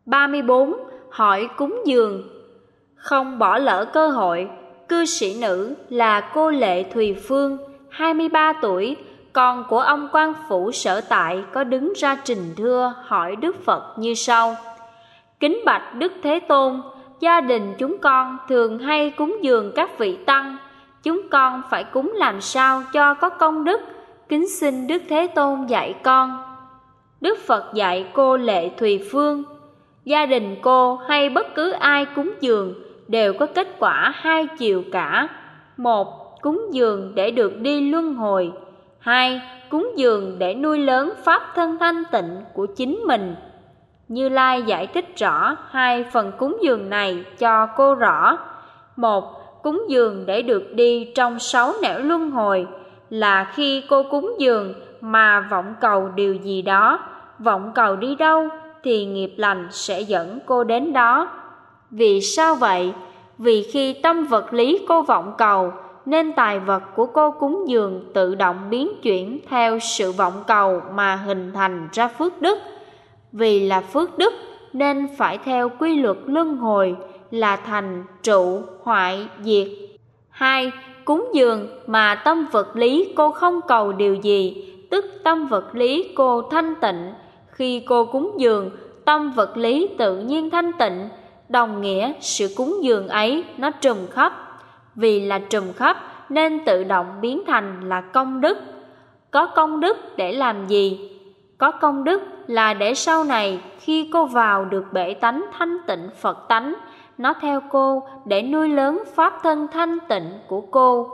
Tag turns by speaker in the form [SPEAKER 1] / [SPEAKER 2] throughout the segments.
[SPEAKER 1] 34. Hỏi cúng dường. Không bỏ lỡ cơ hội, cư sĩ nữ là cô Lệ Thùy Phương, 23 tuổi, con của ông quan phủ sở tại, có đứng ra trình thưa hỏi Đức Phật như sau: Kính bạch Đức Thế Tôn, gia đình chúng con thường hay cúng dường các vị tăng, chúng con phải cúng làm sao cho có công đức, kính xin Đức Thế Tôn dạy con. Đức Phật dạy cô Lệ Thùy Phương: gia đình cô hay bất cứ ai cúng dường đều có kết quả hai chiều cả. Một, cúng dường để được đi luân hồi. Hai, cúng dường để nuôi lớn pháp thân thanh tịnh của chính mình. Như Lai giải thích rõ hai phần cúng dường này cho cô rõ. Một, cúng dường để được đi trong 6 nẻo luân hồi là khi cô cúng dường mà vọng cầu điều gì đó, vọng cầu đi đâu thì nghiệp lành sẽ dẫn cô đến đó. Vì sao vậy? Vì khi tâm vật lý cô vọng cầu, nên tài vật của cô cúng dường tự động biến chuyển theo sự vọng cầu mà hình thành ra phước đức. Vì là phước đức nên phải theo quy luật luân hồi là thành, trụ, hoại, diệt. Hai, cúng dường mà tâm vật lý cô không cầu điều gì, tức tâm vật lý cô thanh tịnh. Khi cô cúng dường, tâm vật lý tự nhiên thanh tịnh, đồng nghĩa sự cúng dường ấy nó trùm khắp. Vì là trùm khắp nên tự động biến thành là công đức. Có công đức để làm gì? Có công đức là để sau này khi cô vào được bể tánh thanh tịnh Phật tánh, nó theo cô để nuôi lớn pháp thân thanh tịnh của cô.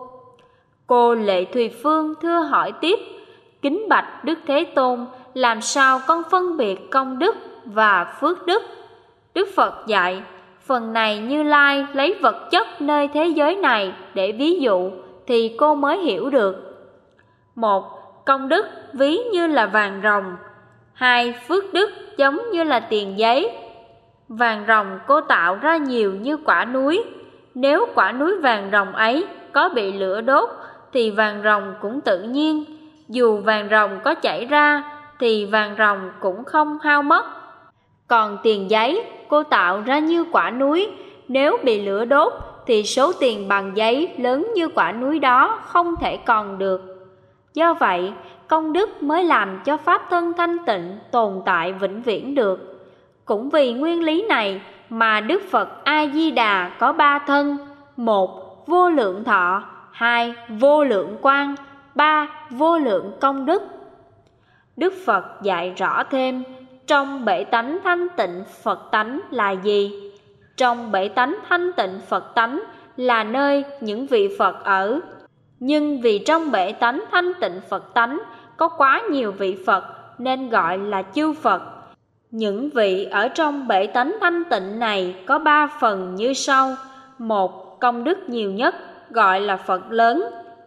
[SPEAKER 1] Cô Lệ Thùy Phương thưa hỏi tiếp: Kính bạch Đức Thế Tôn, làm sao con phân biệt công đức và phước đức? Đức Phật dạy: phần này Như Lai lấy vật chất nơi thế giới này để ví dụ thì cô mới hiểu được. Một, công đức ví như là vàng ròng. Hai, phước đức giống như là tiền giấy. Vàng ròng cô tạo ra nhiều như quả núi. Nếu quả núi vàng ròng ấy có bị lửa đốt thì vàng ròng cũng tự nhiên. Dù vàng ròng có chảy ra thì vàng ròng cũng không hao mất. Còn tiền giấy cô tạo ra như quả núi, nếu bị lửa đốt thì số tiền bằng giấy lớn như quả núi đó không thể còn được. Do vậy, công đức mới làm cho pháp thân thanh tịnh tồn tại vĩnh viễn được. Cũng vì nguyên lý này mà Đức Phật A-di-đà có 3 thân: 1. Vô lượng thọ. 2. Vô lượng quang. 3. Vô lượng công đức. Đức Phật dạy rõ thêm trong bể tánh thanh tịnh Phật tánh là gì? Trong bể tánh thanh tịnh Phật tánh là nơi những vị Phật ở. Nhưng vì trong bể tánh thanh tịnh Phật tánh có quá nhiều vị Phật nên gọi là chư Phật. Những vị ở trong bể tánh thanh tịnh này có 3 phần như sau: 1. Công đức nhiều nhất gọi là Phật lớn.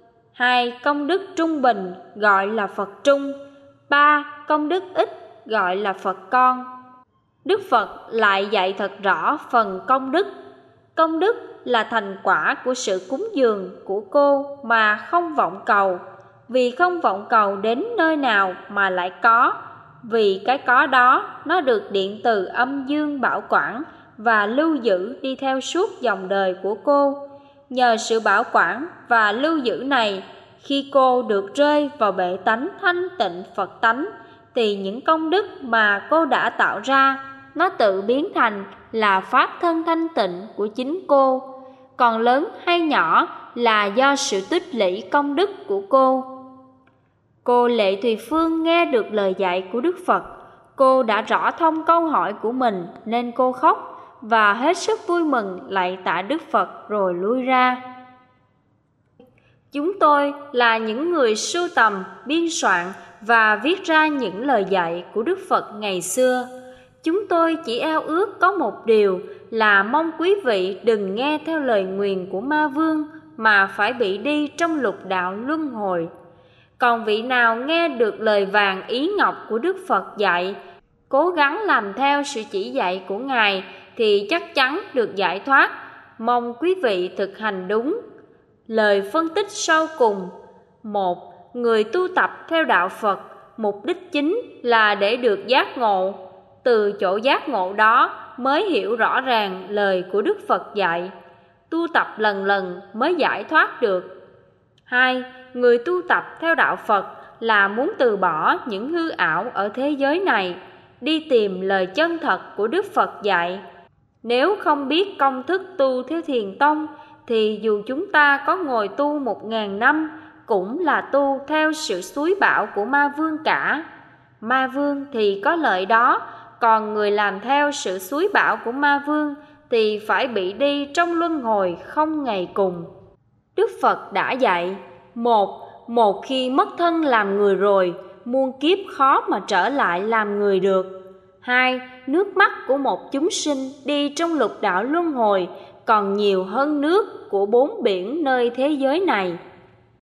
[SPEAKER 1] 2. Công đức trung bình gọi là Phật trung. 3. Công đức ít gọi là Phật con. Đức Phật lại dạy thật rõ phần công đức. Công đức là thành quả của sự cúng dường của cô mà không vọng cầu. Vì không vọng cầu đến nơi nào mà lại có. Vì cái có đó nó được điện từ âm dương bảo quản và lưu giữ đi theo suốt dòng đời của cô. Nhờ sự bảo quản và lưu giữ này, khi cô được rơi vào bể tánh thanh tịnh Phật tánh thì những công đức mà cô đã tạo ra nó tự biến thành là pháp thân thanh tịnh của chính cô. Còn lớn hay nhỏ là do sự tích lũy công đức của cô. Cô Lệ Thùy Phương nghe được lời dạy của Đức Phật. Cô đã rõ thông câu hỏi của mình nên cô khóc và hết sức vui mừng lạy tạ Đức Phật rồi lui ra. Chúng tôi là những người sưu tầm, biên soạn và viết ra những lời dạy của Đức Phật ngày xưa. Chúng tôi chỉ ao ước có một điều là mong quý vị đừng nghe theo lời nguyền của ma vương mà phải bị đi trong lục đạo luân hồi. Còn vị nào nghe được lời vàng ý ngọc của Đức Phật dạy, cố gắng làm theo sự chỉ dạy của Ngài thì chắc chắn được giải thoát. Mong quý vị thực hành đúng. Lời phân tích sau cùng: 1. Người tu tập theo đạo Phật, mục đích chính là để được giác ngộ. Từ chỗ giác ngộ đó mới hiểu rõ ràng lời của Đức Phật dạy. Tu tập lần lần mới giải thoát được. 2. Người tu tập theo đạo Phật là muốn từ bỏ những hư ảo ở thế giới này, đi tìm lời chân thật của Đức Phật dạy. Nếu không biết công thức tu theo Thiền tông thì dù chúng ta có ngồi tu 1000 năm cũng là tu theo sự xúi bảo của ma vương cả. Ma vương thì có lợi đó, còn người làm theo sự xúi bảo của ma vương thì phải bị đi trong luân hồi không ngày cùng. Đức Phật đã dạy: một khi mất thân làm người rồi, muôn kiếp khó mà trở lại làm người được. 2. Nước mắt của một chúng sinh đi trong lục đạo luân hồi còn nhiều hơn nước của 4 biển nơi thế giới này.